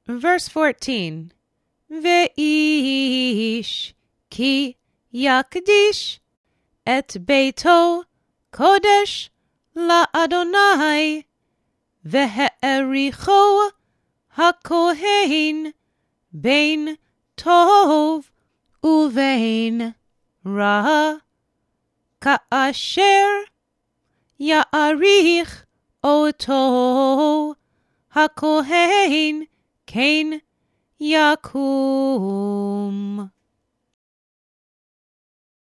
Verse 14. Ve'ish ki yakdish et beito kodesh la Adonai ve'ericho hakohen bein tov uvein ra ka'asher ya'arich oto hakohen Kain Yakum.